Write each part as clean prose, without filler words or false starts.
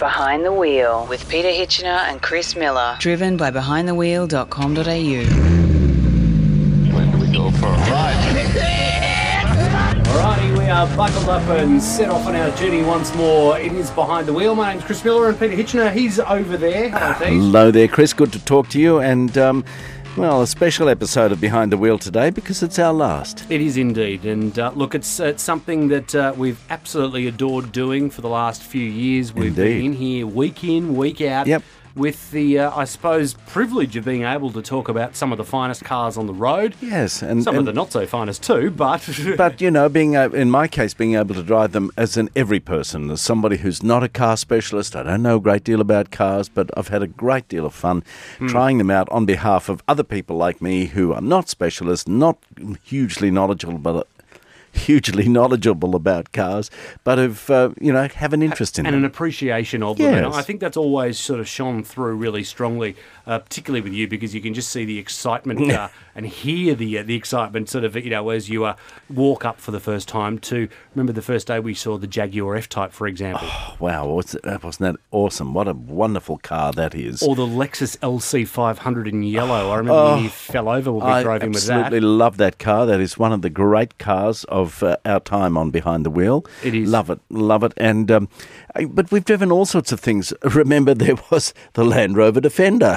Behind the Wheel with Peter Hitchener and Chris Miller. Driven by behindthewheel.com.au. When do we go for a ride? Alrighty, we are buckled up and set off on our journey once more. It is Behind the Wheel. My name's Chris Miller and Peter Hitchener. He's over there. Hello there, Chris. Good to talk to you. And, a special episode of Behind the Wheel today because it's our last. It is indeed. And look, it's something that we've absolutely adored doing for the last few years. We've been in here week in, week out. Yep. With the, I suppose, privilege of being able to talk about some of the finest cars on the road. Yes. And some of the not-so-finest too, but... But, being in my case, being able to drive them as an every person, as somebody who's not a car specialist. I don't know a great deal about cars, but I've had a great deal of fun trying them out on behalf of other people like me who are not specialists, not hugely knowledgeable about cars, but have have an interest in them. And an appreciation of them. Yes. And I think that's always sort of shone through really strongly, particularly with you, because you can just see the excitement and hear the excitement sort of, as you walk up for the first time to, remember the first day we saw the Jaguar F-Type, for example. Oh, wow, wasn't that awesome? What a wonderful car that is. Or the Lexus LC500 in yellow. I remember when he fell over when we drove him with that. I absolutely love that car. That is one of the great cars of our time on Behind the Wheel. It is. Love it. And but we've driven all sorts of things. Remember, there was the Land Rover Defender.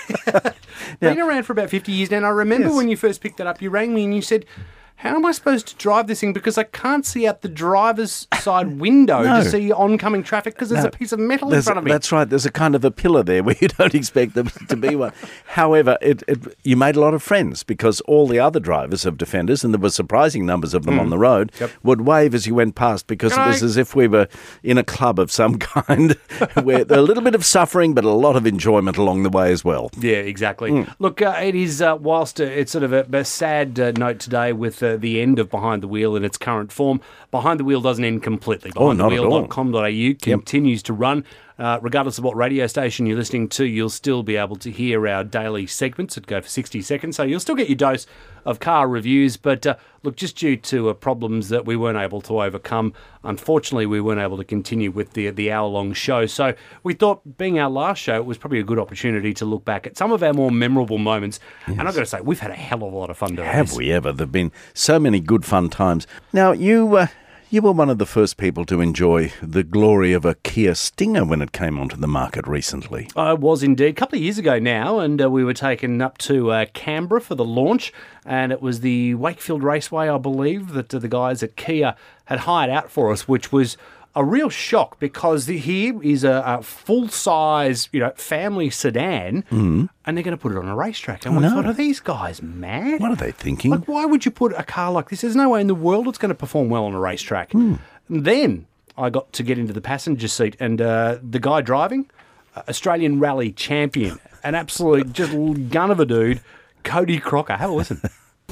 Been around for about 50 years now, and I remember when you first picked that up, you rang me and you said, how am I supposed to drive this thing? Because I can't see out the driver's side window to see oncoming traffic because there's a piece of metal in front of me. That's right. There's a kind of a pillar there where you don't expect there to be one. However, you made a lot of friends because all the other drivers of Defenders, and there were surprising numbers of them on the road, would wave as you went past because it was as if we were in a club of some kind where a little bit of suffering but a lot of enjoyment along the way as well. Yeah, exactly. Look, it is, whilst it's sort of a sad note today with the end of Behind the Wheel in its current form, Behind the Wheel doesn't end completely. BehindTheWheel.com.au continues to run. Regardless of what radio station you're listening to, you'll still be able to hear our daily segments that go for 60 seconds. So you'll still get your dose of car reviews. But look, just due to problems that we weren't able to overcome, unfortunately, we weren't able to continue with the hour-long show. So we thought, being our last show, it was probably a good opportunity to look back at some of our more memorable moments. Yes. And I've got to say, we've had a hell of a lot of fun doing this. Have we ever? There have been so many good fun times. Now, you were one of the first people to enjoy the glory of a Kia Stinger when it came onto the market recently. I was indeed. A couple of years ago now, and we were taken up to Canberra for the launch, and it was the Wakefield Raceway, I believe, that the guys at Kia had hired out for us, which was a real shock because here is a full-size, family sedan, and they're going to put it on a racetrack. And we thought, are these guys mad? What are they thinking? Like, why would you put a car like this? There's no way in the world it's going to perform well on a racetrack. And then I got to get into the passenger seat, and the guy driving, Australian Rally champion, an absolute just gun of a dude, Cody Crocker. Have a listen.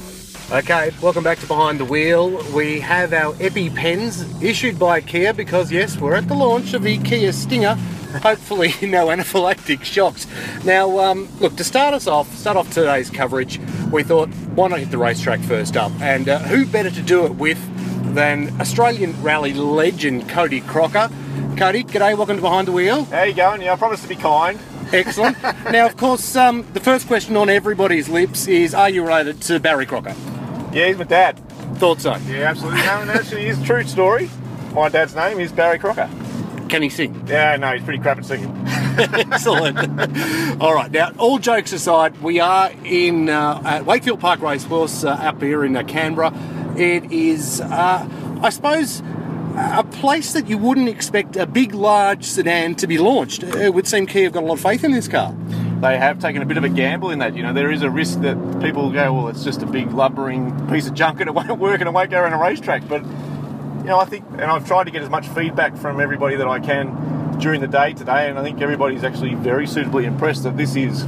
Okay, welcome back to Behind the Wheel. We have our EpiPens issued by Kia because, yes, we're at the launch of the Kia Stinger. Hopefully no anaphylactic shocks. Now, look, to start off today's coverage, we thought, why not hit the racetrack first up? And who better to do it with than Australian Rally legend Cody Crocker. Cody, g'day, welcome to Behind the Wheel. How you going? Yeah, I promise to be kind. Excellent. Now, of course, the first question on everybody's lips is, are you related to Barry Crocker? Yeah, he's my dad. Thought so. Yeah, absolutely. No, and actually, it's a true story. My dad's name is Barry Crocker. Can he sing? Yeah, no, he's pretty crap at singing. Excellent. All right, now, all jokes aside, we are in at Wakefield Park Racecourse up here in Canberra. It is, I suppose, a place that you wouldn't expect a big, large sedan to be launched. It would seem Kia have got a lot of faith in this car. They have taken a bit of a gamble in that. There is a risk that people go, well, it's just a big lumbering piece of junk and it won't work and it won't go around a racetrack. But, I think, and I've tried to get as much feedback from everybody that I can during the day today, and I think everybody's actually very suitably impressed that this is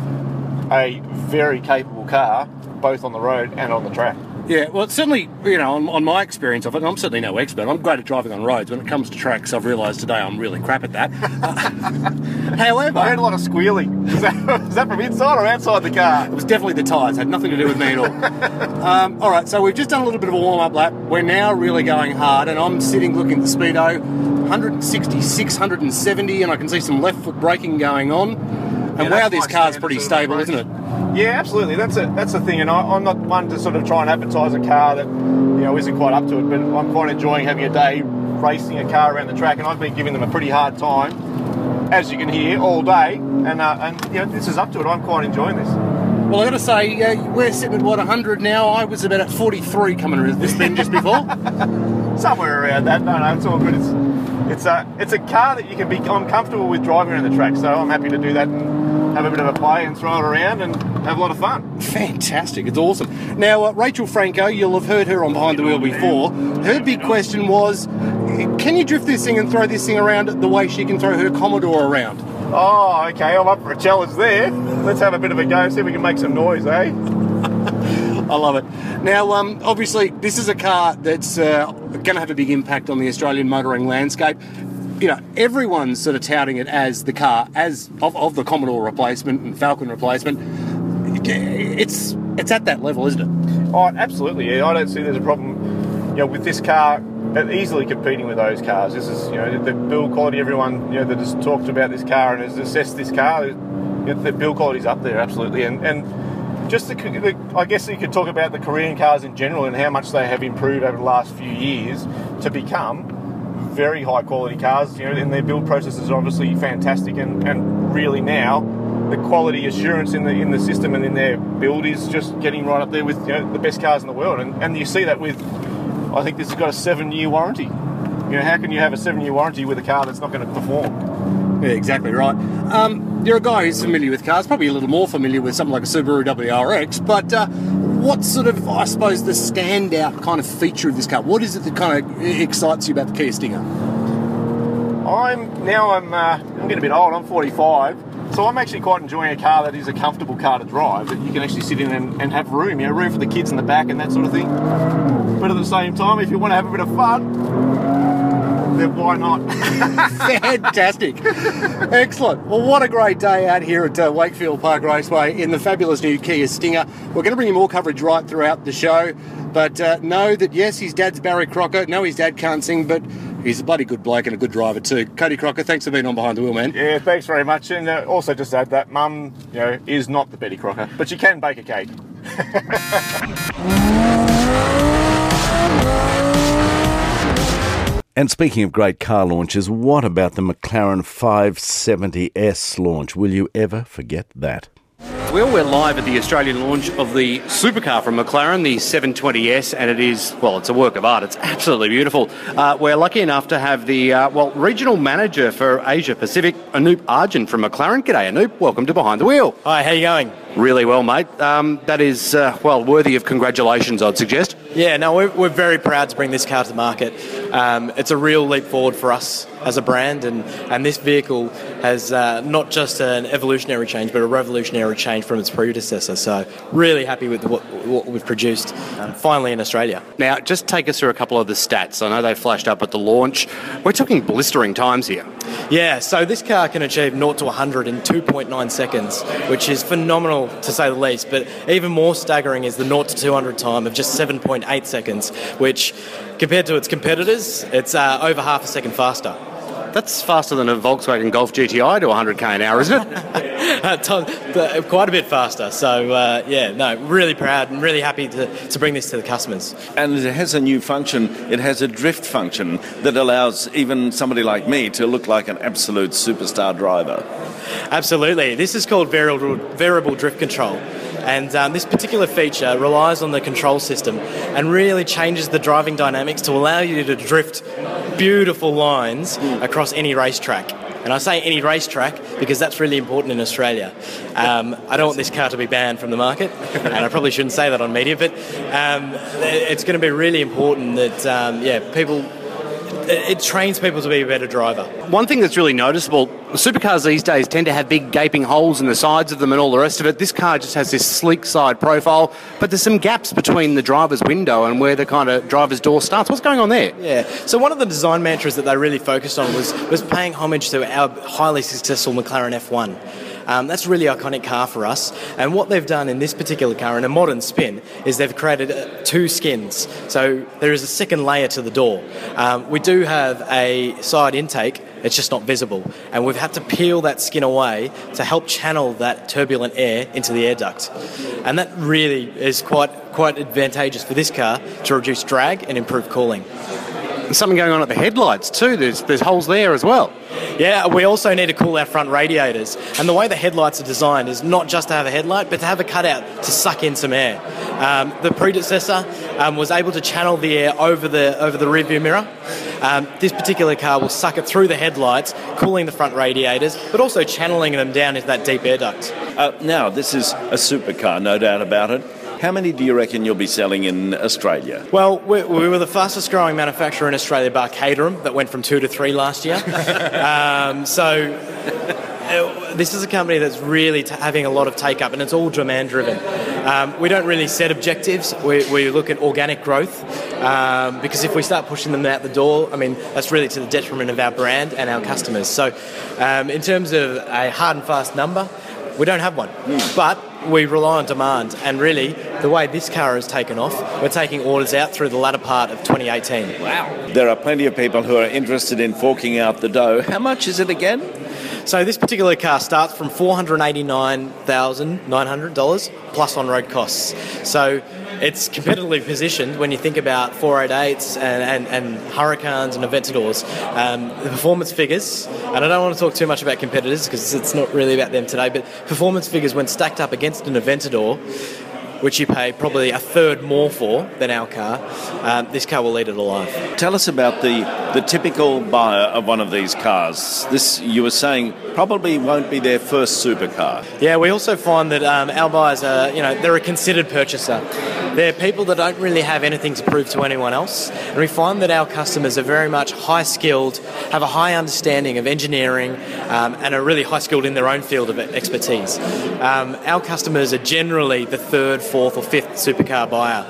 a very capable car, both on the road and on the track. Yeah, well, it's certainly, on my experience of it, and I'm certainly no expert, I'm great at driving on roads. When it comes to tracks, I've realised today I'm really crap at that. However... I heard a lot of squealing. Was that from inside or outside the car? It was definitely the tyres. Had nothing to do with me at all. All right, so we've just done a little bit of a warm-up lap. We're now really going hard, and I'm sitting looking at the speedo, 166, 170, and I can see some left foot braking going on. And wow, this car's pretty stable, isn't it? Yeah, absolutely. That's the thing, and I'm not one to sort of try and advertise a car that isn't quite up to it, but I'm quite enjoying having a day racing a car around the track, and I've been giving them a pretty hard time, as you can hear, all day, and this is up to it. I'm quite enjoying this. Well, I've got to say, we're sitting at, 100 now? I was about at 43 coming into this thing just before. Somewhere around that. No, it's all good. It's a car that I'm comfortable with driving around the track, so I'm happy to do that and have a bit of a play and throw it around and have a lot of fun. Fantastic. It's awesome. Now, Rachel Franco, you'll have heard her on Behind the Wheel before. Her big question was, can you drift this thing and throw this thing around the way she can throw her Commodore around? Oh, okay, I'm up for a challenge there. Let's have a bit of a go, see if we can make some noise, eh? I love it. Now, obviously, this is a car that's going to have a big impact on the Australian motoring landscape. Everyone's sort of touting it as the car of the Commodore replacement and Falcon replacement. It's at that level, isn't it? Oh, absolutely. Yeah, I don't see there's a problem. With this car, easily competing with those cars. This is, the build quality. Everyone, that has talked about this car and has assessed this car, the build quality's up there, absolutely. And just I guess you could talk about the Korean cars in general and how much they have improved over the last few years to become very high quality cars. And their build processes are obviously fantastic, and really now the quality assurance in the system and in their build is just getting right up there with the best cars in the world. And you see that with, I think this has got a 7-year warranty. How can you have a 7-year warranty with a car that's not going to perform? Yeah, exactly right. You're a guy who's familiar with cars, probably a little more familiar with something like a Subaru WRX, but what's sort of, I suppose, the standout kind of feature of this car? What is it that kind of excites you about the Kia Stinger? I'm getting a bit old, I'm 45, so I'm actually quite enjoying a car that is a comfortable car to drive, that you can actually sit in and have room, room for the kids in the back and that sort of thing. But at the same time, if you want to have a bit of fun, then why not? Fantastic. Excellent. Well, what a great day out here at Wakefield Park Raceway in the fabulous new Kia Stinger. We're going to bring you more coverage right throughout the show, but know that, yes, his dad's Barry Crocker. No, his dad can't sing, but he's a bloody good bloke and a good driver too. Cody Crocker, thanks for being on Behind the Wheel, man. Yeah, thanks very much. And also just add that Mum, is not the Betty Crocker, but she can bake a cake. And speaking of great car launches, what about the McLaren 570S launch? Will you ever forget that? Well, we're live at the Australian launch of the supercar from McLaren, the 720S, and it is, it's a work of art. It's absolutely beautiful. We're lucky enough to have the, regional manager for Asia Pacific, Anoop Arjun from McLaren. G'day, Anoop. Welcome to Behind the Wheel. Hi, how you going? Really well, mate. That is, worthy of congratulations, I'd suggest. Yeah, no, we're very proud to bring this car to the market. It's a real leap forward for us as a brand, and this vehicle has not just an evolutionary change, but a revolutionary change from its predecessor. So really happy with what we've produced finally in Australia. Now, just take us through a couple of the stats. I know they flashed up at the launch. We're talking blistering times here. Yeah, so this car can achieve 0 to 100 in 2.9 seconds, which is phenomenal to say the least, but even more staggering is the 0 to 200 time of just 7.8 seconds, which compared to its competitors, it's over half a second faster. That's faster than a Volkswagen Golf GTI to 100k an hour, isn't it? Quite a bit faster. So, really proud and really happy to bring this to the customers. And it has a new function. It has a drift function that allows even somebody like me to look like an absolute superstar driver. Absolutely. This is called variable drift control. And this particular feature relies on the control system and really changes the driving dynamics to allow you to drift beautiful lines across any racetrack. And I say any racetrack because that's really important in Australia. I don't want this car to be banned from the market, and I probably shouldn't say that on media, but it's going to be really important that, people... It trains people to be a better driver. One thing that's really noticeable, supercars these days tend to have big gaping holes in the sides of them and all the rest of it. This car just has this sleek side profile, but there's some gaps between the driver's window and where the kind of driver's door starts. What's going on there? Yeah, so one of the design mantras that they really focused on was paying homage to our highly successful McLaren F1. That's a really iconic car for us. And what they've done in this particular car, in a modern spin, is they've created 2 skins. So there is a second layer to the door. We do have a side intake. It's just not visible. And we've had to peel that skin away to help channel that turbulent air into the air duct. And that really is quite advantageous for this car to reduce drag and improve cooling. There's something going on at the headlights too. There's holes there as well. Yeah, we also need to cool our front radiators. And the way the headlights are designed is not just to have a headlight, but to have a cutout to suck in some air. The predecessor was able to channel the air over the rear view mirror. This particular car will suck it through the headlights, cooling the front radiators, but also channeling them down into that deep air duct. Now, this is a supercar, no doubt about it. How many do you reckon you'll be selling in Australia? Well, we were the fastest growing manufacturer in Australia bar Caterham, that went from 2 to 3 last year. This is a company that's really having a lot of take-up, and it's all demand-driven. We don't really set objectives. We look at organic growth, because if we start pushing them out the door, I mean, that's really to the detriment of our brand and our customers. So in terms of a hard and fast number, we don't have one. But we rely on demand, and really, the way this car has taken off, we're taking orders out through the latter part of 2018. Wow. There are plenty of people who are interested in forking out the dough. How much is it again? So this particular car starts from $489,900 plus on-road costs. So it's competitively positioned when you think about 488s and Hurricanes and Aventadors. The performance figures, and I don't want to talk too much about competitors because it's not really about them today, but performance figures when stacked up against an Aventador, which you pay probably a third more for than our car, this car will eat it alive. Tell us about the typical buyer of one of these cars. This, you were saying, probably won't be their first supercar. Yeah, we also find that our buyers are, they're a considered purchaser. They're people that don't really have anything to prove to anyone else. And we find that our customers are very much high-skilled, have a high understanding of engineering, and are really high-skilled in their own field of expertise. Our customers are generally the third, fourth or fifth supercar buyer.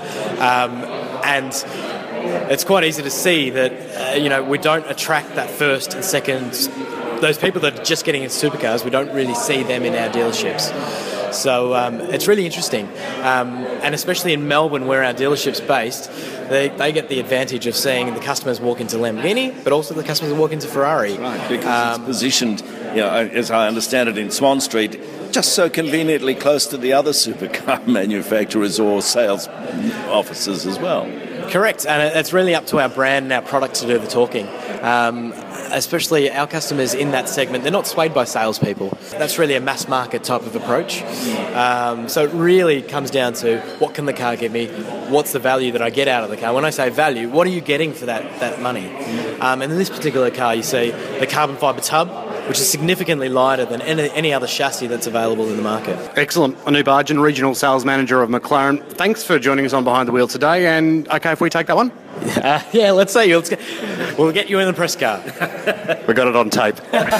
And it's quite easy to see that, we don't attract that first and second. Those people that are just getting into supercars, we don't really see them in our dealerships. So it's really interesting. And especially in Melbourne, where our dealership's based, they get the advantage of seeing the customers walk into Lamborghini, but also the customers walk into Ferrari. Right, because it's positioned, as I understand it, in Swan Street, just so conveniently close to the other supercar manufacturers or sales offices as well. Correct, and it's really up to our brand and our product to do the talking. Especially our customers in that segment, they're not swayed by salespeople. That's really a mass market type of approach. So it really comes down to what can the car give me, what's the value that I get out of the car. When I say value, what are you getting for that money? And in this particular car, you see the carbon fibre tub, which is significantly lighter than any other chassis that's available in the market. Excellent. Anup Arjun, Regional Sales Manager of McLaren. Thanks for joining us on Behind the Wheel today. And okay, if we take that one? Yeah, let's see. We'll get you in the press car. We got it on tape.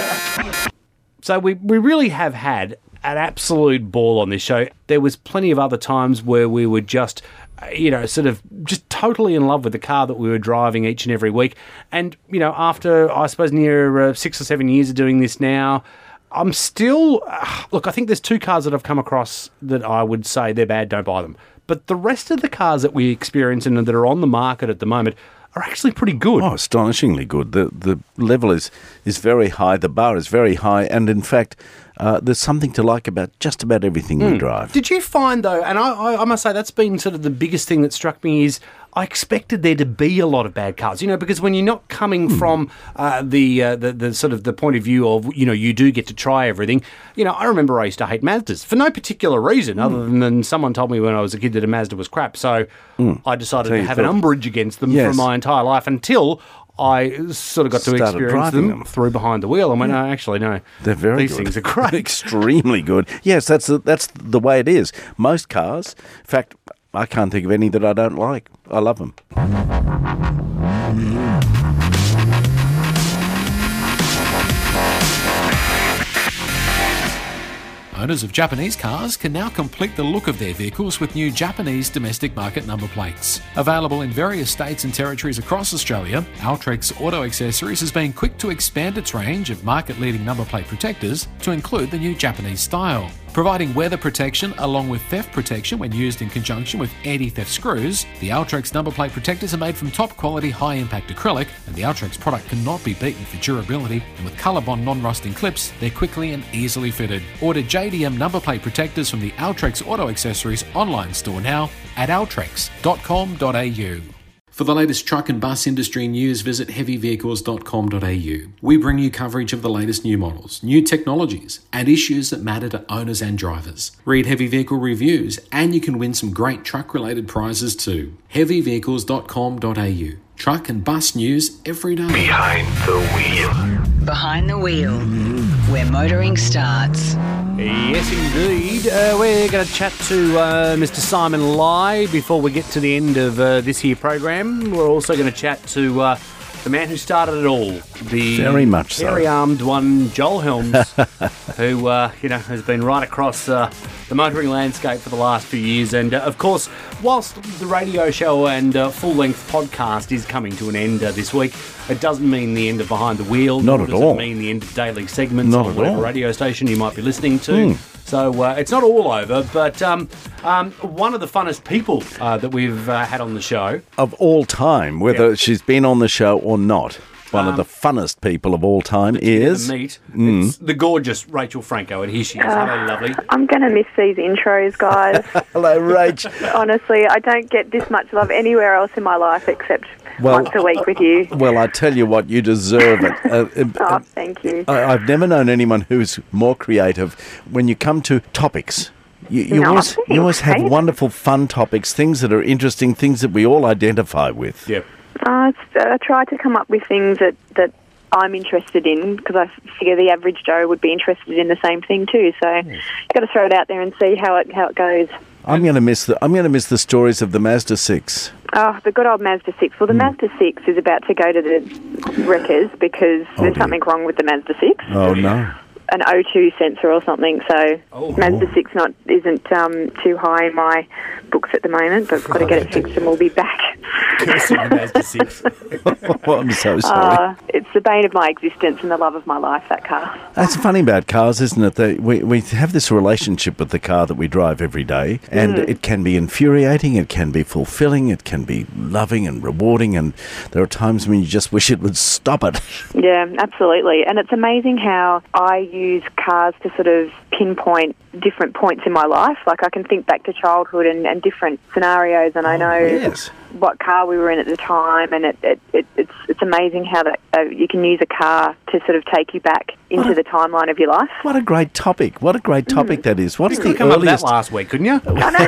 So we really have had an absolute ball on this show. There was plenty of other times where we were just sort of just totally in love with the car that we were driving each and every week. And, after, I suppose, near 6 or 7 years of doing this now, I'm still... Look, I think there's 2 cars that I've come across that I would say they're bad, don't buy them. But the rest of the cars that we experience and that are on the market at the moment are actually pretty good. Oh, astonishingly good. The level is very high, the bar is very high, and in fact... there's something to like about just about everything we drive. Did you find, though, and I must say that's been sort of the biggest thing that struck me is I expected there to be a lot of bad cars, because when you're not coming from the sort of the point of view of, you do get to try everything. I remember I used to hate Mazdas for no particular reason other than someone told me when I was a kid that a Mazda was crap. So I decided to have an umbrage against them for my entire life until... I sort of got to experience them through Behind the Wheel and went, no, actually, no. They're very These good. things are great. Extremely good. Yes, that's the way it is. Most cars, in fact, I can't think of any that I don't like. I love them. Owners of Japanese cars can now complete the look of their vehicles with new Japanese domestic market number plates. Available in various states and territories across Australia, Altrex Auto Accessories has been quick to expand its range of market-leading number plate protectors to include the new Japanese style. Providing weather protection along with theft protection when used in conjunction with anti-theft screws, the Altrex number plate protectors are made from top-quality high-impact acrylic, and the Altrex product cannot be beaten for durability, and with ColourBond non-rusting clips, they're quickly and easily fitted. Order JDM number plate protectors from the Altrex Auto Accessories online store now at altrex.com.au. For the latest truck and bus industry news, visit heavyvehicles.com.au. We bring you coverage of the latest new models, new technologies, and issues that matter to owners and drivers. Read heavy vehicle reviews, and you can win some great truck-related prizes too. heavyvehicles.com.au. Truck and bus news every day. Behind the wheel. Behind the wheel, where motoring starts. Yes, indeed. We're going to chat to Mr. Simon Lai before we get to the end of this here program. We're also going to chat to the man who started it all, the Very much so. hairy-armed one, Joel Helms, who has been right across the motoring landscape for the last few years. And of course, whilst the radio show and full-length podcast is coming to an end this week, it doesn't mean the end of Behind the Wheel. Not at all. It doesn't mean the end of daily segments Not or at whatever all. radio station you might be listening to. So it's not all over, but one of the funnest people that we've had on the show. Of all time, whether she's been on the show or not, one of the funnest people of all time is... It's the gorgeous Rachel Franco, and here she is. Hello, lovely. I'm going to miss these intros, guys. Hello, Rach. Honestly, I don't get this much love anywhere else in my life except once a week with you. Well, I tell you what, you deserve it. Oh, thank you. I've never known anyone who's more creative when you come to topics. You always have wonderful, fun topics, things that are interesting, things that we all identify with. Yep. I try to come up with things that I'm interested in because I figure the average Joe would be interested in the same thing too. So you've got to throw it out there and see how it goes. I'm going to miss the stories of the Mazda 6. Oh, the good old Mazda 6. Well, the Mazda 6 is about to go to the wreckers because there's something wrong with the Mazda 6. Oh, no. An O2 sensor or something, so Mazda 6 isn't too high in my books at the moment, but I've got to get it fixed and we'll be back. Cursing the Mazda 6. I'm so sorry. It's the bane of my existence and the love of my life, that car. That's funny about cars, isn't it? That we have this relationship with the car that we drive every day, and it can be infuriating, it can be fulfilling, it can be loving and rewarding, and there are times when you just wish it would stop it. Yeah, absolutely. And it's amazing how I use cars to sort of pinpoint different points in my life. Like I can think back to childhood and different scenarios, and I know what car we were in at the time, and it's amazing how that you can use a car to sort of take you back into the timeline of your life. What a great topic! What a great topic that is. What's You the could come up with earliest? that last week, couldn't you?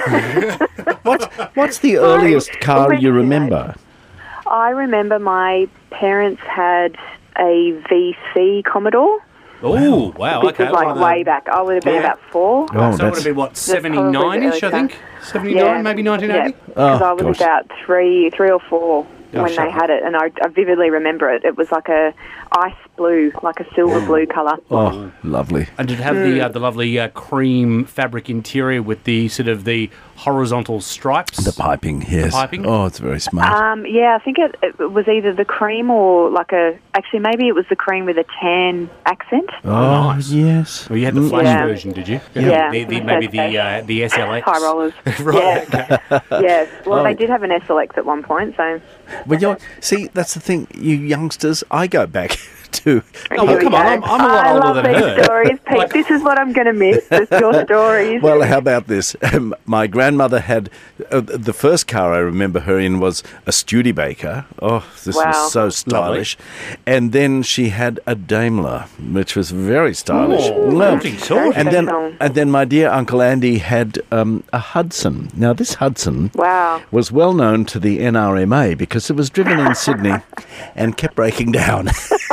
What's the earliest car you remember? I remember my parents had a VC Commodore. Oh, wow, This okay. was like way back. I would have been about 4. So it would have been, what, 79-ish, I think? 79, maybe 1980? Yeah, because I was about three or 4 when shut they had it, and I vividly remember it. It was like a ice blue, like a silver blue colour. Oh, lovely. And did it have the lovely cream fabric interior with the sort of the horizontal stripes? The piping, yes. The piping? Oh, it's very smart. Yeah, I think it was either the cream or actually maybe it was the cream with a tan accent. Oh, nice. yes. Well, you had the flash version, did you? Yeah. Maybe the SLX. High rollers. Right. Yeah. Yes. Well, they did have an SLX at one point, so... Well, see, that's the thing, you youngsters, I go back to... Oh, well, come on, I'm a lot older than her. I love these stories, Pete. This is what I'm going to miss, is your stories. Well, how about this? My grandmother had... the first car I remember her in was a Studebaker. Oh, this was so stylish. Lovely. And then she had a Daimler, which was very stylish. Lovely sort. And then my dear Uncle Andy had a Hudson. Now, this Hudson was well known to the NRMA because it was driven in Sydney and kept breaking down.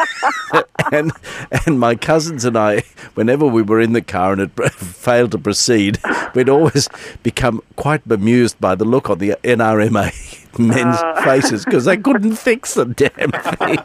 and my cousins and I, whenever we were in the car and it failed to proceed, we'd always become quite bemused by the look on the NRMA men's faces because they couldn't fix the damn thing.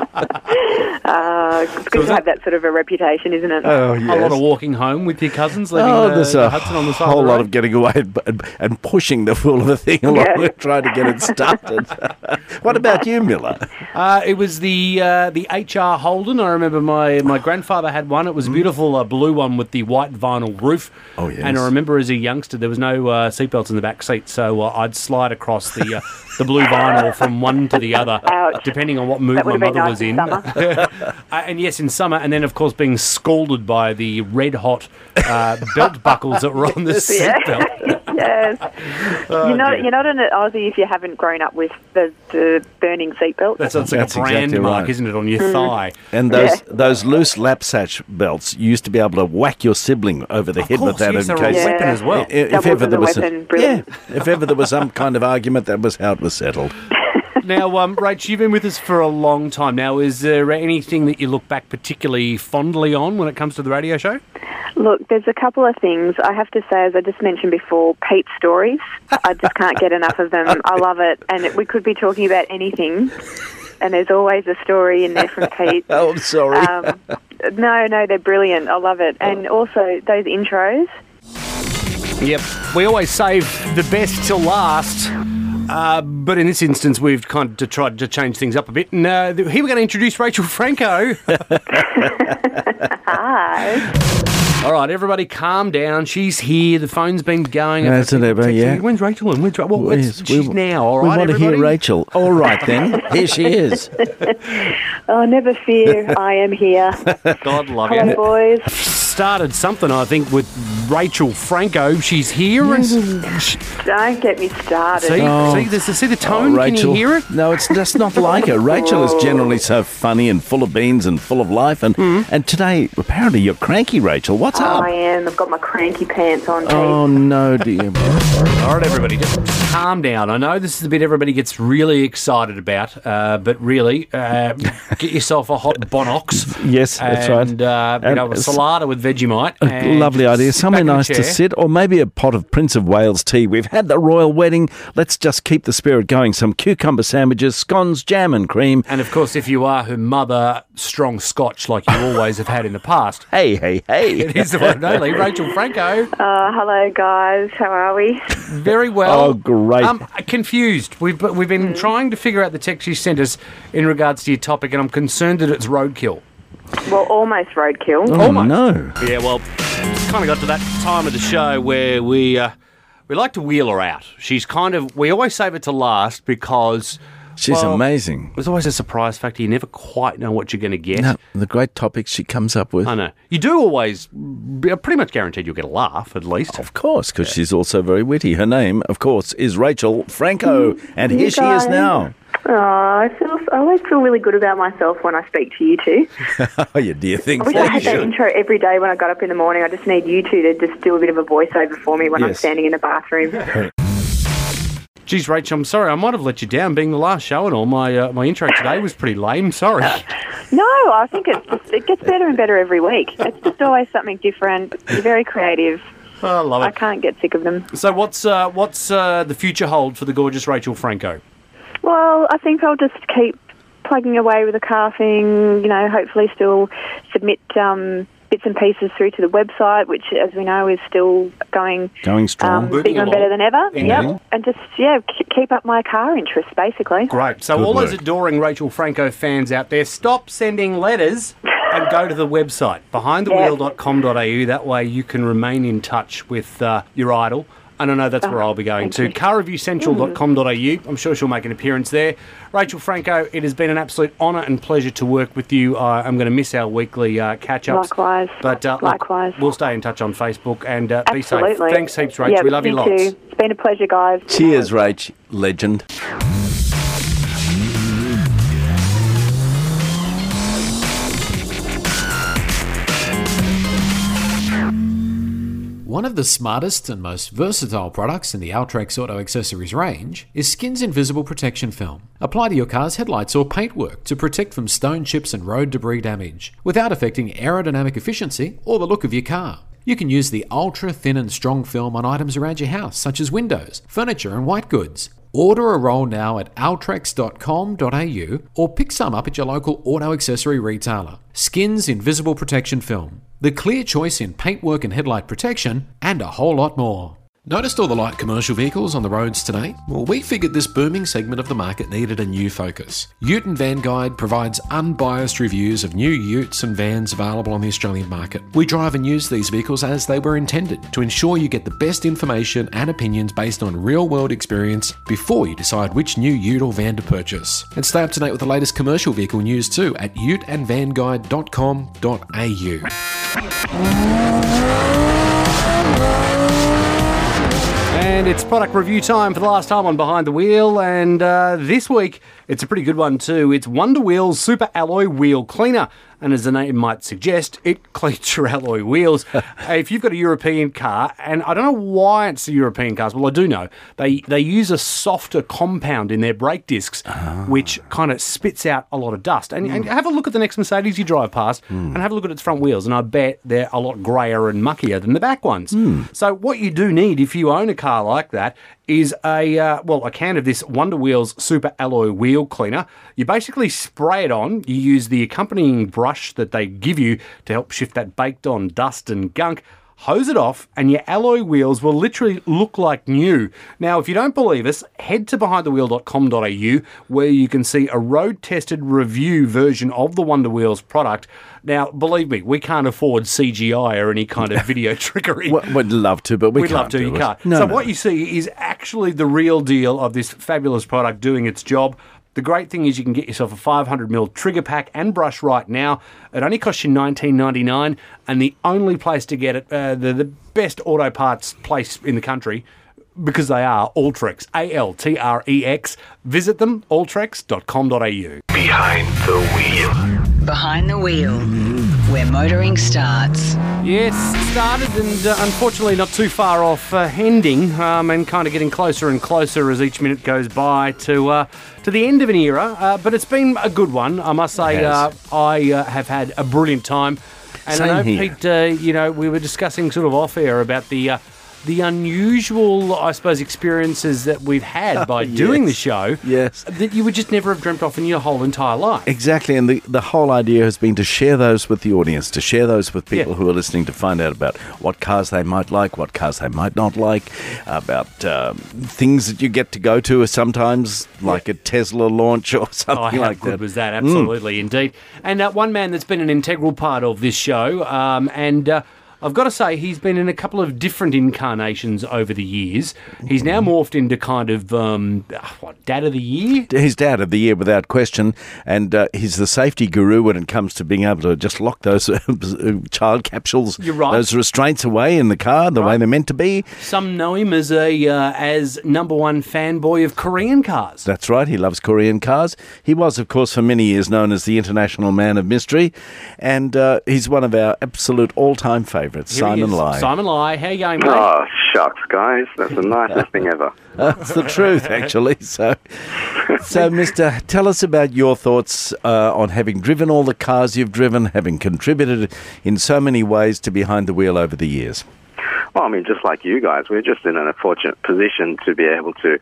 It's good to have that sort of a reputation, isn't it? Oh, yes. A lot of walking home with your cousins, leaving there's the a Hudson on the side whole of the lot road? of getting away and pushing the fool of the thing along Yeah. with trying to get it started. What about you, Miller? It was the HR Holden. I remember my grandfather had one. It was a beautiful blue one with the white vinyl roof. Oh, yes. And I remember as a youngster there was no seatbelts in the back seat, so I'd slide across the blue vinyl from one to the other, Ouch. depending on what mood That my would have been mother nice was in in. summer. And yes, in summer, and then of course being scalded by the red hot belt buckles that were on the Yeah. seatbelt. Yes. Oh, you're not an Aussie if you haven't grown up with the burning seatbelt. That's like That's a brand exactly mark, right. isn't it, on your thigh? And those loose lapsash belts you used to be able to whack your sibling over the head with that yes, in they're a case. weapon as well. If Doubles ever as there a was weapon, brilliant. if ever there was some kind of argument, that was how it was settled. Now, Rach, you've been with us for a long time now. Is there anything that you look back particularly fondly on when it comes to the radio show? Look, there's a couple of things. I have to say, as I just mentioned before, Pete's stories. I just can't get enough of them. I love it. And we could be talking about anything, and there's always a story in there from Pete. Oh, I'm sorry. No, they're brilliant. I love it. And also those intros. Yep. We always save the best till last. But in this instance, we've kind of tried to change things up a bit. And here we're going to introduce Rachel Franco. Hi. All right, everybody calm down. She's here. The phone's been going. Hasn't it, yeah. When's Rachel in? Well, Yes, she's now, all we right, want to everybody? hear Rachel. All right, then. Here she is. Oh, never fear. I am here. God love Hello, you. boys. Started something, I think, with Rachel Franco. She's here. And Don't get me started. see the tone? Can you hear it? No, it's just not like her. Rachel is generally so funny and full of beans and full of life. And today, apparently, you're cranky, Rachel. What's up? I am. I've got my cranky pants on, Pete. Oh, no, dear. All right, everybody, just calm down. I know this is the bit everybody gets really excited about, but really, get yourself a hot Bonox. Yes, that's right. And a salada with Vegemite. and Lovely idea. Somewhere back in the nice to chair. sit, or maybe a pot of Prince of Wales tea. We've had the royal wedding. Let's just keep the spirit going. Some cucumber sandwiches, scones, jam and cream. And of course, if you are her mother, strong scotch like you always have had in the past. Hey. It is the one and only Rachel Franco. Hello, guys. How are we? Very well. Oh, great. Confused. We've been trying to figure out the text you sent us in regards to your topic, and I'm concerned that it's roadkill. Well, almost roadkill. Oh, no. Yeah, well, kind of got to that time of the show where we like to wheel her out. She's we always save it to last because She's amazing. there's always a surprise factor. You never quite know what you're going to get. No, the great topics she comes up with. I know. You do always, pretty much guaranteed you'll get a laugh at least. Of course, because she's also very witty. Her name, of course, is Rachel Franco, and here she is now. Oh, I always feel really good about myself when I speak to you two. Oh, you dear thing. I wish I had that intro every day when I got up in the morning. I just need you two to just do a bit of a voiceover for me when I'm Yes. standing in the bathroom. Geez, Rachel, I'm sorry. I might have let you down being the last show and all. My intro today was pretty lame. Sorry. No, I think it gets better and better every week. It's just always something different. You're very creative. I love I it. can't get sick of them. So what's the future hold for the gorgeous Rachel Franco? Well, I think I'll just keep plugging away with the carving, hopefully still submit bits and pieces through to the website, which, as we know, is still going strong. bigger and better than ever. Indeed. Yep. And just, keep up my car interest, basically. Great. So Good all those work. adoring Rachel Franco fans out there, stop sending letters and go to the website, behindthewheel.com.au. That way you can remain in touch with your idol. And I know that's where I'll be going to. carreviewcentral.com.au. I'm sure she'll make an appearance there. Rachel Franco, it has been an absolute honour and pleasure to work with you. I'm going to miss our weekly catch-ups. Likewise. But Likewise. We'll stay in touch on Facebook and be safe. Absolutely. Thanks heaps, Rach. Yeah, we love you me lots. too. It's been a pleasure, guys. Cheers, Rach. Legend. One of the smartest and most versatile products in the Altrex Auto Accessories range is Skin's Invisible Protection Film. Apply to your car's headlights or paintwork to protect from stone chips and road debris damage, without affecting aerodynamic efficiency or the look of your car. You can use the ultra thin and strong film on items around your house, such as windows, furniture and white goods. Order a roll now at altrex.com.au or pick some up at your local auto accessory retailer. Skins Invisible Protection Film. The clear choice in paintwork and headlight protection, and a whole lot more. Noticed all the light commercial vehicles on the roads today? Well, we figured this booming segment of the market needed a new focus. Ute and Van Guide provides unbiased reviews of new utes and vans available on the Australian market. We drive and use these vehicles as they were intended to ensure you get the best information and opinions based on real-world experience before you decide which new ute or van to purchase. And stay up to date with the latest commercial vehicle news too at uteandvanguide.com.au. And it's product review time for the last time on Behind the Wheel, and this week it's a pretty good one too. It's Wonder Wheels Super Alloy Wheel Cleaner, and as the name might suggest, it cleans your alloy wheels. If you've got a European car, and I don't know why it's the European cars, well I do know, they use a softer compound in their brake discs, which kind of spits out a lot of dust. And have a look at the next Mercedes you drive past, and have a look at its front wheels, and I bet they're a lot greyer and muckier than the back ones. So what you do need if you own a car like that is a can of this Wonder Wheels Super Alloy Wheel Cleaner. You basically spray it on. You use the accompanying brush that they give you to help shift that baked on dust and gunk. Hose it off, and your alloy wheels will literally look like new. Now, if you don't believe us, head to behindthewheel.com.au where you can see a road-tested review version of the Wonder Wheels product. Now, believe me, we can't afford CGI or any kind of video trickery. We'd love to, but we can't. We'd love to, you can't. So what you see is actually the real deal of this fabulous product doing its job. The great thing is you can get yourself a 500ml trigger pack and brush right now. It only costs you $19.99, and the only place to get it, the best auto parts place in the country, because they are Altrex, Altrex. Visit them, altrex.com.au. Behind the Wheel. Behind the Wheel, where motoring starts. Yes, started and unfortunately not too far off ending, and kind of getting closer and closer as each minute goes by to the end of an era. But it's been a good one, I must say. I have had a brilliant time. And Same I know, here. Pete, we were discussing sort of off air about the unusual, I suppose, experiences that we've had by doing the show. Yes. That you would just never have dreamt of in your whole entire life. Exactly, and the whole idea has been to share those with the audience, to share those with people who are listening, to find out about what cars they might like, what cars they might not like, about things that you get to go to sometimes, like a Tesla launch or something how like good that. was that? Absolutely, indeed. And one man that's been an integral part of this show, and I've got to say, he's been in a couple of different incarnations over the years. He's now morphed into kind of, Dad of the Year? He's Dad of the Year without question, and he's the safety guru when it comes to being able to just lock those child capsules, You're right. those restraints away in the car the way they're meant to be. Some know him as as number one fanboy of Korean cars. That's right, he loves Korean cars. He was, of course, for many years known as the International Man of Mystery, and he's one of our absolute all-time favourites, Simon Lai. Simon Lai, how you going, mate? Oh, shucks, guys. That's the nicest thing ever. That's the truth, actually. So, Mister, tell us about your thoughts on having driven all the cars you've driven, having contributed in so many ways to Behind the Wheel over the years. Well, I mean, just like you guys, we're just in a fortunate position to be able to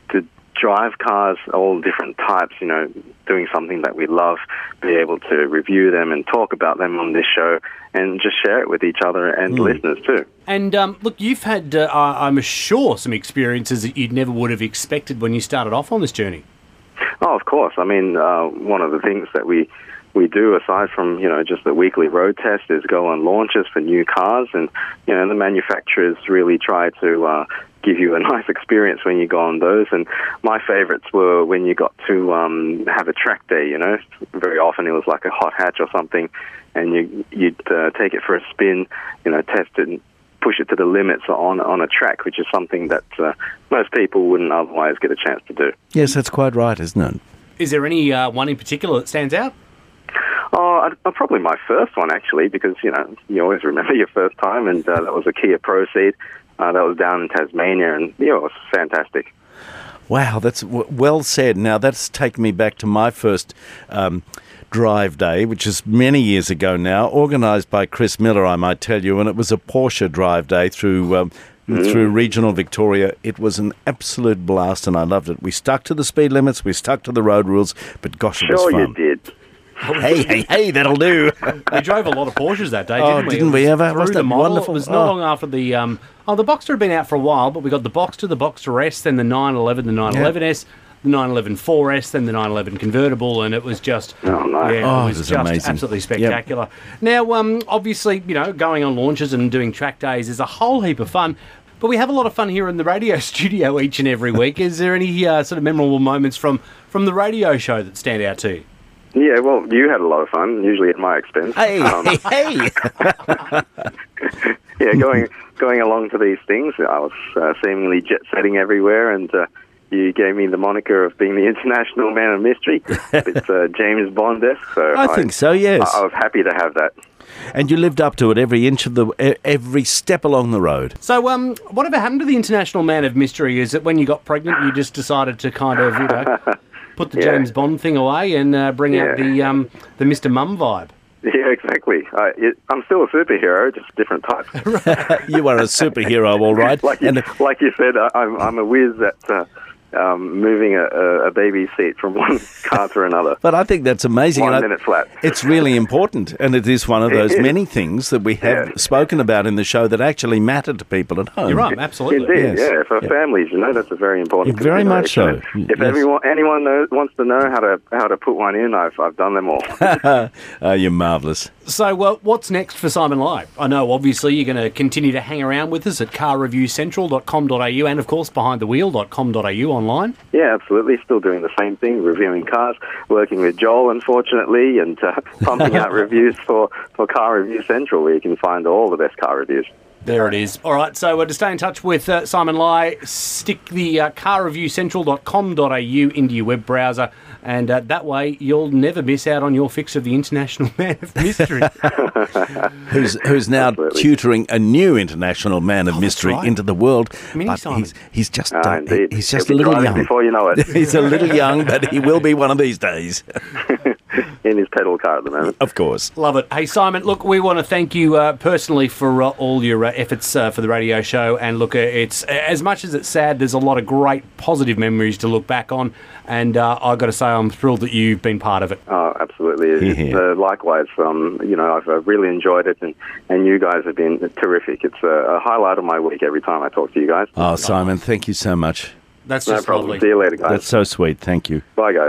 drive cars, all different types, doing something that we love, be able to review them and talk about them on this show and just share it with each other and listeners too. And look, you've had, I'm sure, some experiences that you never would have expected when you started off on this journey. Oh, of course. I mean, one of the things that we do, aside from, just the weekly road test, is go on launches for new cars. And, the manufacturers really try to give you a nice experience when you go on those. And my favorites were when you got to have a track day, Very often it was like a hot hatch or something, and you'd take it for a spin, test it and push it to the limits on a track, which is something that most people wouldn't otherwise get a chance to do. Yes, that's quite right, isn't it? Is there any one in particular that stands out? Oh, probably my first one, actually, because, you always remember your first time, and that was a Kia Proceed. That was down in Tasmania, and, it was fantastic. Wow, that's well said. Now, that's taken me back to my first drive day, which is many years ago now, organised by Chris Miller, I might tell you, and it was a Porsche drive day through through regional Victoria. It was an absolute blast, and I loved it. We stuck to the speed limits, we stuck to the road rules, but gosh, it was fun. Sure you did. Hey, that'll do. We drove a lot of Porsches that day, didn't we? Didn't we ever? Through Wasn't the that model. wonderful? It was not long after the... the Boxster had been out for a while, but we got the Boxster, the Boxster S, then the 911, the 911S, the 911 4S, then the 911 convertible, and it was just... Oh, nice. Yeah, it was just amazing. absolutely spectacular. Now, obviously, going on launches and doing track days is a whole heap of fun, but we have a lot of fun here in the radio studio each and every week. Is there any sort of memorable moments from the radio show that stand out to you? Yeah, well, you had a lot of fun, usually at my expense. Hey! Yeah, going along to these things, I was seemingly jet-setting everywhere, and you gave me the moniker of being the international man of mystery. It's James Bond-esque, so I think so, yes. I was happy to have that. And you lived up to it every inch of every step along the road. So, whatever happened to the international man of mystery? Is it when you got pregnant, you just decided to kind of, put the James Bond thing away and bring out the Mr. Mum vibe? Yeah, exactly. I'm still a superhero, just different type. You are a superhero, all right. Like you said, I'm a whiz at moving a baby seat from one car to another. But I think that's amazing. 1 minute flat. It's really important, and it is one of those many things that we have spoken about in the show that actually matter to people at home. You're right, absolutely. Indeed, for families, that's a very important very much so. If anyone wants to know how to put one in, I've done them all. You're marvellous. So, what's next for Simon Lai? I know, obviously, you're going to continue to hang around with us at carreviewcentral.com.au and, of course, behindthewheel.com.au online. Yeah, absolutely. Still doing the same thing, reviewing cars, working with Joel, unfortunately, and pumping out reviews for Car Review Central, where you can find all the best car reviews. There it is. All right, so to stay in touch with Simon Lai, stick the carreviewcentral.com.au into your web browser, and that way you'll never miss out on your fix of the International Man of Mystery. who's now tutoring a new International Man of Mystery into the world. Mini Simon. He's just indeed. He's just He'll a be little driving young. before you know it. He's a little young, but he will be one of these days. In his pedal car at the moment. Of course. Love it. Hey, Simon, look, we want to thank you personally for all your efforts for the radio show. And look, it's as much as it's sad, there's a lot of great positive memories to look back on. And I've got to say, I'm thrilled that you've been part of it. Oh, absolutely. Likewise, I've really enjoyed it. And you guys have been terrific. It's a highlight of my week every time I talk to you guys. Oh, Simon, thank you so much. That's no just problem. lovely. See you later, guys. That's so sweet. Thank you. Bye, guys.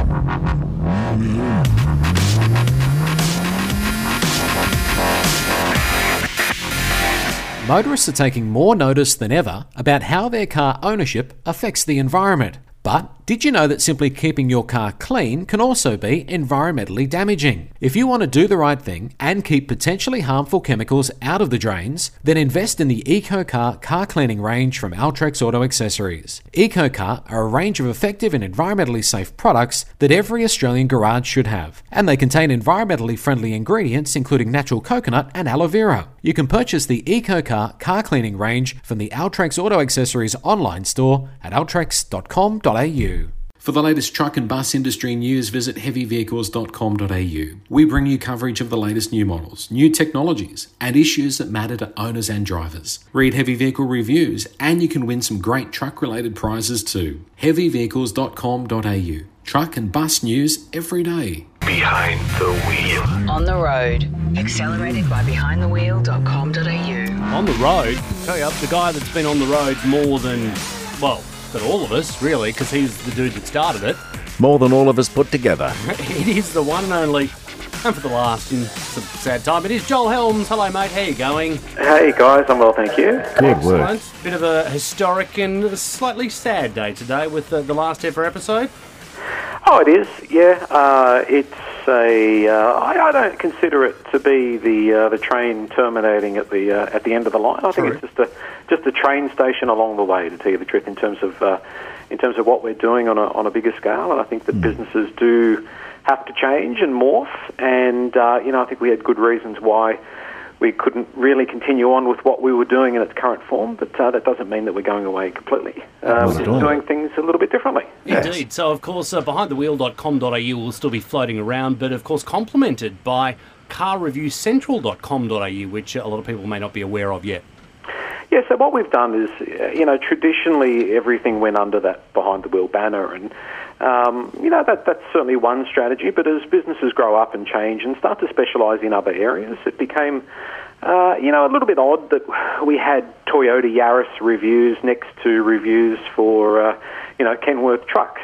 Motorists are taking more notice than ever about how their car ownership affects the environment. But did you know that simply keeping your car clean can also be environmentally damaging? If you want to do the right thing and keep potentially harmful chemicals out of the drains, then invest in the EcoCar car cleaning range from Altrex Auto Accessories. EcoCar are a range of effective and environmentally safe products that every Australian garage should have, and they contain environmentally friendly ingredients including natural coconut and aloe vera. You can purchase the EcoCar car cleaning range from the Altrex Auto Accessories online store at altrex.com.au. For the latest truck and bus industry news, visit heavyvehicles.com.au. We bring you coverage of the latest new models, new technologies, and issues that matter to owners and drivers. Read heavy vehicle reviews, and you can win some great truck-related prizes too. heavyvehicles.com.au. Truck and bus news every day. Behind the Wheel. On the road. Accelerated by behindthewheel.com.au. On the road, tell you, the guy that's been on the road more than all of us, really, because he's the dude that started it. More than all of us put together. It is the one and only, and for the last in some sad time, it is Joel Helms. Hello, mate. How you going? Hey, guys. I'm well, thank you. Good work. Bit of a historic and slightly sad day today with the last ever episode. Oh, it is. Yeah, it's a. I don't consider it to be the train terminating at the end of the line. I think it's just a train station along the way, to tell you the truth, in terms of what we're doing on a bigger scale. And I think that businesses do have to change and morph. And I think we had good reasons why we couldn't really continue on with what we were doing in its current form, but that doesn't mean that we're going away completely. We're just doing things a little bit differently. Indeed. Yes. So, of course, behindthewheel.com.au will still be floating around, but, of course, complemented by carreviewcentral.com.au, which a lot of people may not be aware of yet. Yeah, so what we've done is, traditionally everything went under that Behind the Wheel banner, and that's certainly one strategy. But as businesses grow up and change and start to specialise in other areas, it became, a little bit odd that we had Toyota Yaris reviews next to reviews for, Kenworth trucks,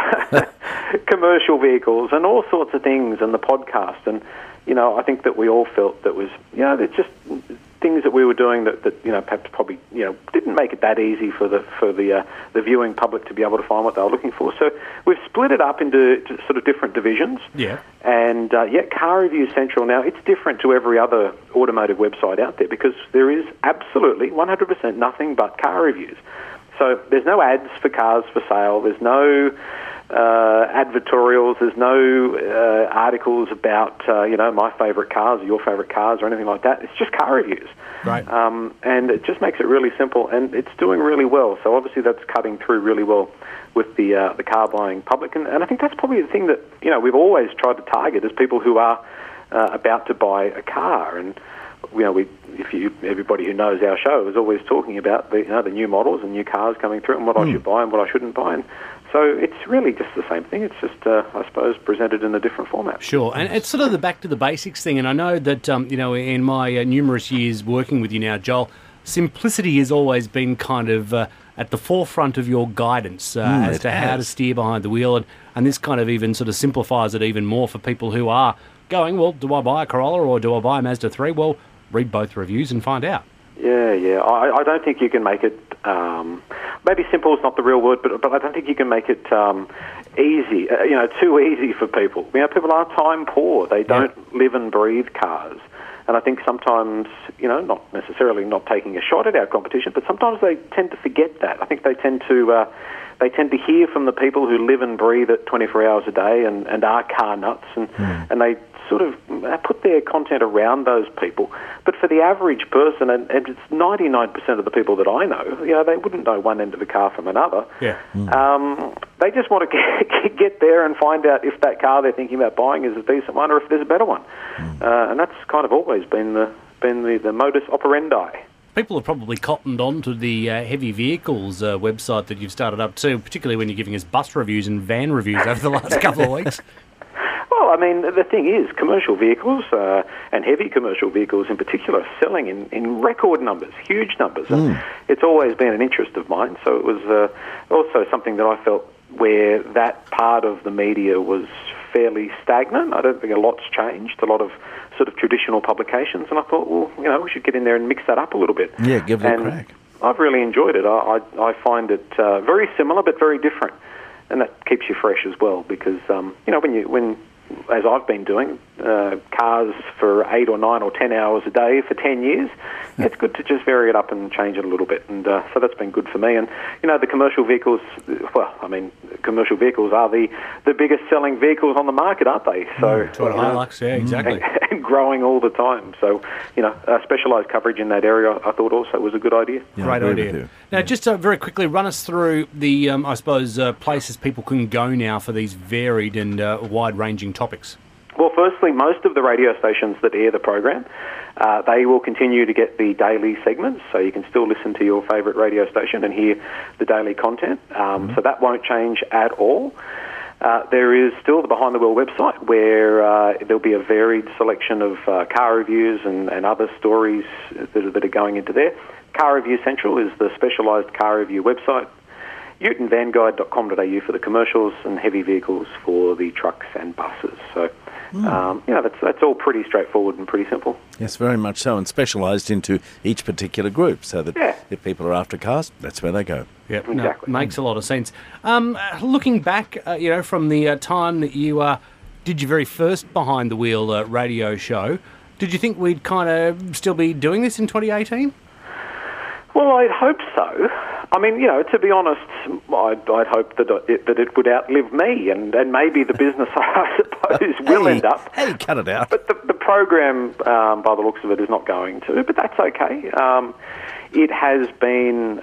commercial vehicles, and all sorts of things, and the podcast. And I think that we all felt that was, it's just things that we were doing that perhaps probably didn't make it that easy for the viewing public to be able to find what they were looking for. So we've split it up into sort of different divisions. Yeah. And Car Review Central now, it's different to every other automotive website out there because there is absolutely 100% nothing but car reviews. So there's no ads for cars for sale. There's no advertorials. There's no articles about my favourite cars or your favourite cars or anything like that. It's just car reviews. Right. And it just makes it really simple, and it's doing really well. So obviously that's cutting through really well with the car buying public, and I think that's probably the thing that we've always tried to target is people who are about to buy a car. And everybody who knows our show is always talking about the new models and new cars coming through and what I should buy and what I shouldn't buy. And so it's really just the same thing. It's just, I suppose, presented in a different format. Sure, and it's sort of the back to the basics thing. And I know that, in my numerous years working with you now, Joel, simplicity has always been kind of at the forefront of your guidance as to how to steer behind the wheel. And this kind of even sort of simplifies it even more for people who are going, well, do I buy a Corolla or do I buy a Mazda 3? Well, read both reviews and find out. Yeah. I don't think you can make it, maybe simple is not the real word, but I don't think you can make it easy, too easy for people. People are time poor. They don't live and breathe cars. And I think sometimes, not necessarily not taking a shot at our competition, but sometimes they tend to forget that. I think they tend to hear from the people who live and breathe it 24 hours a day and are car nuts, and they sort of put their content around those people. But for the average person, and it's 99% of the people that I know, they wouldn't know one end of the car from another. Yeah. They just want to get there and find out if that car they're thinking about buying is a decent one or if there's a better one. And that's kind of always been the modus operandi. People have probably cottoned on to the heavy vehicles website that you've started up too, particularly when you're giving us bus reviews and van reviews over the last couple of weeks. Well, I mean, the thing is, commercial vehicles and heavy commercial vehicles in particular are selling in record numbers, huge numbers. And it's always been an interest of mine. So it was also something that I felt where that part of the media was fairly stagnant. I don't think a lot's changed, a lot of sort of traditional publications. And I thought, well, we should get in there and mix that up a little bit. Yeah, give it a crack. I've really enjoyed it. I find it very similar but very different. And that keeps you fresh as well because, when as I've been doing, cars for 8 or 9 or 10 hours a day for 10 years, it's good to just vary it up and change it a little bit. And so that's been good for me. And, the commercial vehicles, commercial vehicles are the biggest selling vehicles on the market, aren't they? So Hilux, yeah, exactly. And growing all the time. So, specialised coverage in that area I thought also was a good idea. Yeah, great idea. Now, just very quickly, run us through the, places people can go now for these varied and wide-ranging topics. Well, firstly, most of the radio stations that air the program, they will continue to get the daily segments, so you can still listen to your favourite radio station and hear the daily content. So that won't change at all. There is still the Behind the Wheel website where there'll be a varied selection of car reviews and other stories that are going into there. Car Review Central is the specialised car review website. UteandVanguide.com.au for the commercials and heavy vehicles for the trucks and buses. So, that's all pretty straightforward and pretty simple. Yes, very much so, and specialised into each particular group, so that if people are after cars, that's where they go. Yeah, exactly. Makes a lot of sense. Looking back, from the time that you did your very first Behind the Wheel radio show, did you think we'd kind of still be doing this in 2018? Well, I'd hope so. I mean, to be honest, I'd hope that it would outlive me, and maybe the business, I suppose, will end up. Hey, cut it out. But the program, by the looks of it, is not going to. But that's okay. It has been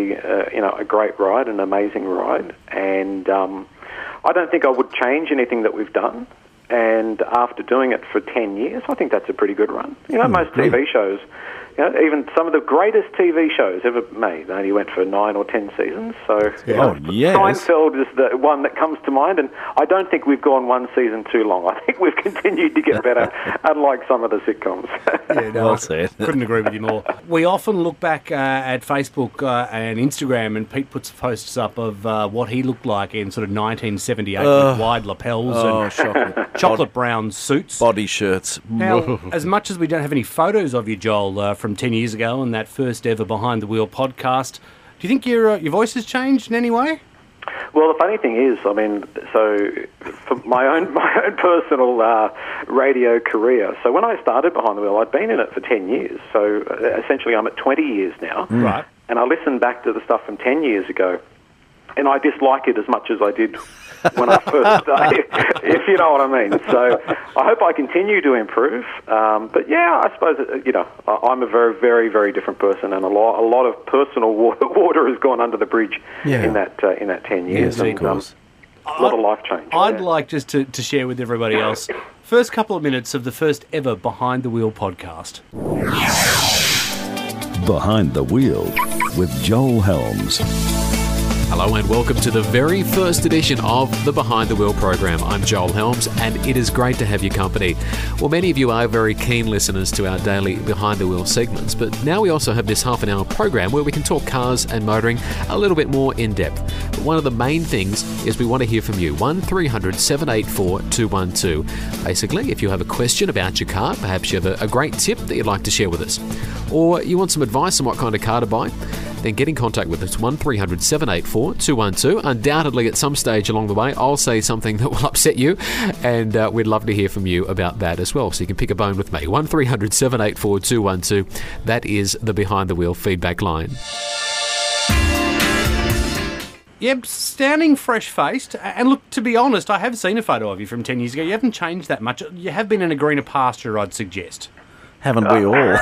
a great ride, an amazing ride, and I don't think I would change anything that we've done. And after doing it for 10 years, I think that's a pretty good run. Most TV shows even some of the greatest TV shows ever made only went for 9 or 10 seasons. So Seinfeld is the one that comes to mind, and I don't think we've gone one season too long. I think we've continued to get better, unlike some of the sitcoms. Well said. Couldn't agree with you more. We often look back at Facebook and Instagram, and Pete puts posts up of what he looked like in sort of 1978 with wide lapels and chocolate brown suits. Body shirts. Now, as much as we don't have any photos of you, Joel, from 10 years ago and that first ever Behind the Wheel podcast, do you think your voice has changed in any way? Well, the funny thing is, I mean, so for my own personal radio career, so when I started Behind the Wheel, I'd been in it for 10 years. So essentially I'm at 20 years now. Right. And I listen back to the stuff from 10 years ago, and I dislike it as much as I did when I first started, if you know what I mean. So I hope I continue to improve. But yeah, I suppose, I'm a very, very, very different person, and a lot of personal water has gone under the bridge in that 10 years. Yes, of course. A lot of life change. I'd like just to share with everybody else, first couple of minutes of the first ever Behind the Wheel podcast. Behind the Wheel with Joel Helms. Hello and welcome to the very first edition of the Behind the Wheel program. I'm Joel Helms, and it is great to have your company. Well, many of you are very keen listeners to our daily Behind the Wheel segments, but now we also have this half-an-hour program where we can talk cars and motoring a little bit more in depth. But one of the main things is we want to hear from you. 1300 784 212. Basically, if you have a question about your car, perhaps you have a great tip that you'd like to share with us, or you want some advice on what kind of car to buy, then get in contact with us. 1300 784 212. Undoubtedly, at some stage along the way, I'll say something that will upset you, and we'd love to hear from you about that as well. So you can pick a bone with me. 1300 784 212. That is the Behind the Wheel feedback line. Yep, standing fresh-faced. And look, to be honest, I have seen a photo of you from 10 years ago. You haven't changed that much. You have been in a greener pasture, I'd suggest. Haven't we all?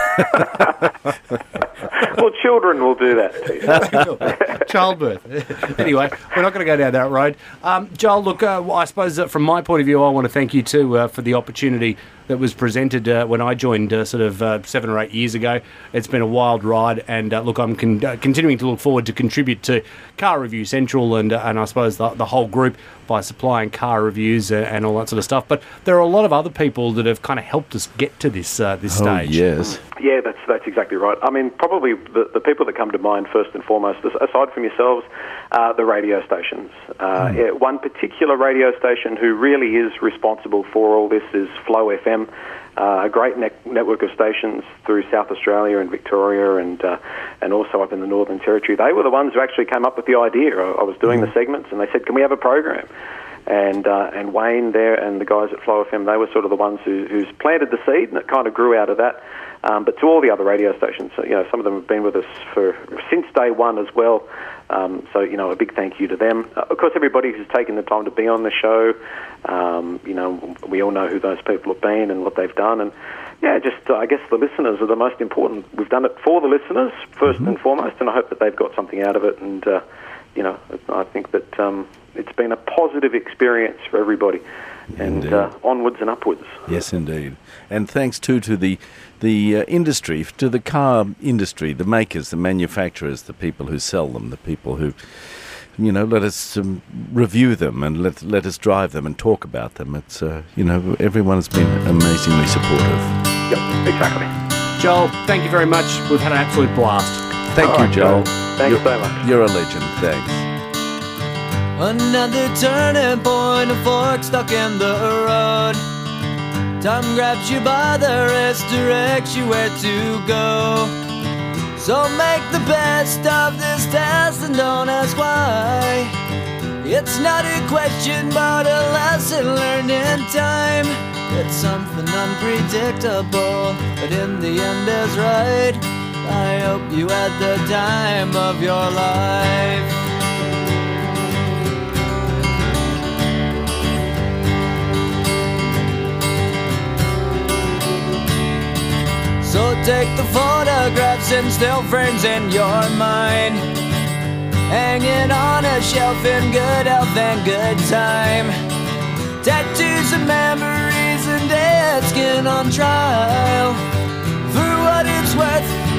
Well, children will do that too. Childbirth. Anyway, we're not going to go down that road. Joel, look, I suppose from my point of view, I want to thank you too for the opportunity that was presented when I joined 7 or 8 years ago. It's been a wild ride, and look, I'm continuing to look forward to contribute to Car Review Central and I suppose the whole group by supplying car reviews and all that sort of stuff. But there are a lot of other people that have kind of helped us get to this stage. Yes. Yeah, that's exactly right. I mean, probably the people that come to mind first and foremost, aside from yourselves, the radio stations. One particular radio station who really is responsible for all this is Flow FM, a great network of stations through South Australia and Victoria and also up in the Northern Territory. They were the ones who actually came up with the idea. I was doing the segments, and they said, can we have a program? And Wayne there and the guys at Flow FM, they were sort of the ones who's planted the seed, and it kind of grew out of that. But to all the other radio stations, some of them have been with us since day one as well. So, a big thank you to them. Of course, everybody who's taken the time to be on the show, we all know who those people have been and what they've done. And, I guess the listeners are the most important. We've done it for the listeners, first and foremost, and I hope that they've got something out of it. And, I think that it's been a positive experience for everybody. And onwards and upwards. Yes, indeed. And thanks, too, to the industry, to the car industry, the makers, the manufacturers, the people who sell them, the people who, let us review them and let us drive them and talk about them. It's, everyone has been amazingly supportive. Yep, exactly. Joel, thank you very much. We've had an absolute blast. Thank you, Joel. Thanks so much. You're a legend. Thanks. Another turning point, a fork stuck in the road. Time grabs you by the wrist, directs you where to go. So make the best of this test and don't ask why. It's not a question but a lesson learned in time. It's something unpredictable, but in the end is right. I hope you had the time of your life. So take the photographs and still frames in your mind, hanging on a shelf in good health and good time. Tattoos and memories and dead skin on trial. For what it's worth,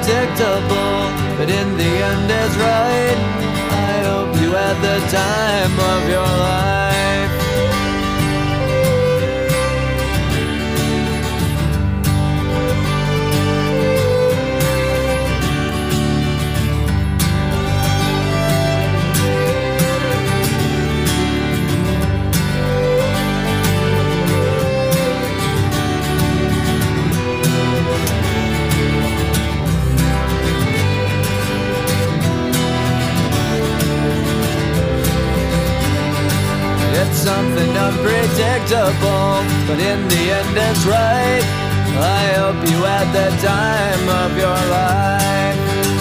unpredictable, but in the end is right. I hope you had the time of your life. Something unpredictable, but in the end it's right. I hope you had the time of your life.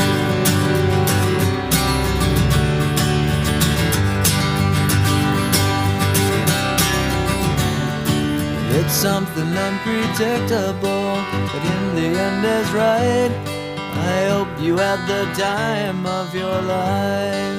It's something unpredictable, but in the end is right. I hope you had the time of your life.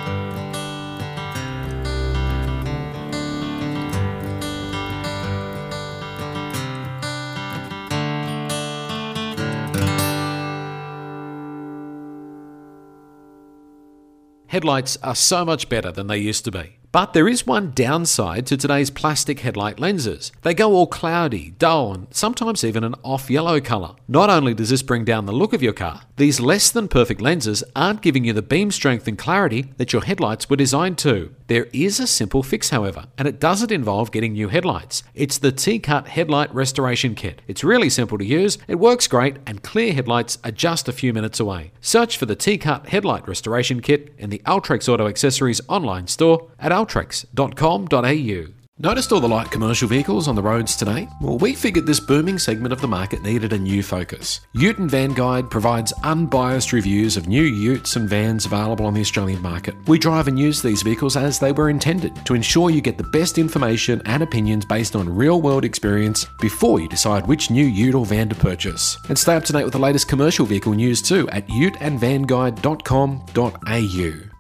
Headlights are so much better than they used to be. But there is one downside to today's plastic headlight lenses. They go all cloudy, dull, and sometimes even an off-yellow colour. Not only does this bring down the look of your car, these less than perfect lenses aren't giving you the beam strength and clarity that your headlights were designed to. There is a simple fix, however, and it doesn't involve getting new headlights. It's the T-Cut Headlight Restoration Kit. It's really simple to use, it works great, and clear headlights are just a few minutes away. Search for the T-Cut Headlight Restoration Kit in the Ultrex Auto Accessories online store at ultrex.com.au. Noticed all the light commercial vehicles on the roads today? Well, we figured this booming segment of the market needed a new focus. Ute and Van Guide provides unbiased reviews of new utes and vans available on the Australian market. We drive and use these vehicles as they were intended, to ensure you get the best information and opinions based on real-world experience before you decide which new ute or van to purchase. And stay up to date with the latest commercial vehicle news too at uteandvanguide.com.au.